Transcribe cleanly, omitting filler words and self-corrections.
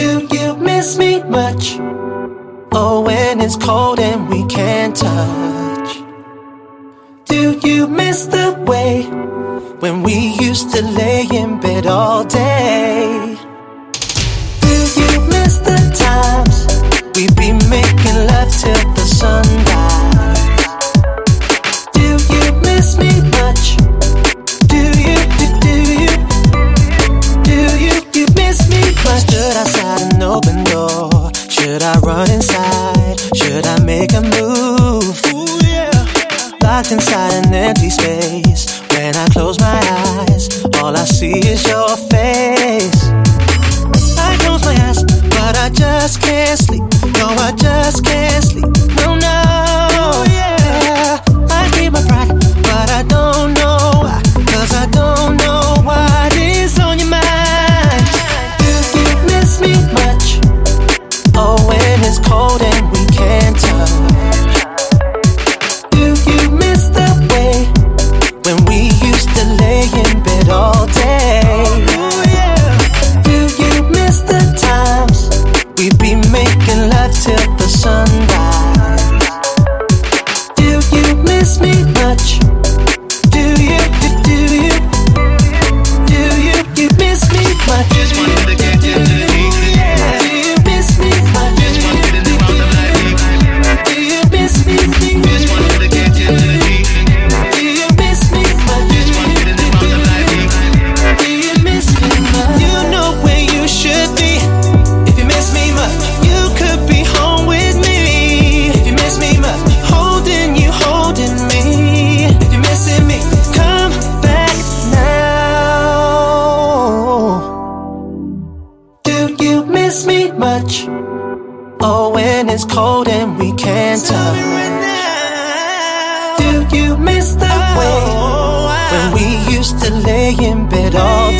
Do you miss me much? Oh, when it's cold and we can't touch. Do you miss the way when we used to lay in bed all day? Do you miss the times we'd be making love till the sunrise? Do you miss me much? Do you miss me much? Stood outside an open door. Should I run inside? Should I make a move? Ooh, yeah. Locked inside an empty space. When I close my eyes, all I see is your face. I close my eyes, but I just can't sleep. No, I just can't sleep. No, no. Yeah. I keep my pride, but I don't know why. 'Cause I don't know what is on your mind. Do you miss me much? Oh, when it's cold and we can't touch. Do you miss the way when we used to lay in bed all day? Do you miss the times we'd be making love till the sunrise? Do you miss me much? Do you miss me much? Just wanted to get you to the Do you miss me much? Just wanted to know the life. Do you miss me? Just wanted to get you to the Do you miss me much? Just wanted to know the life. Do you miss me much? You know where you should be. If you miss me much, you could be home with me. If you miss me much, holding you, holding me. If you're missing me, come back now. Do you miss me much? Oh, when it's cold and we can't touch. Do you miss the way when we used to lay in bed all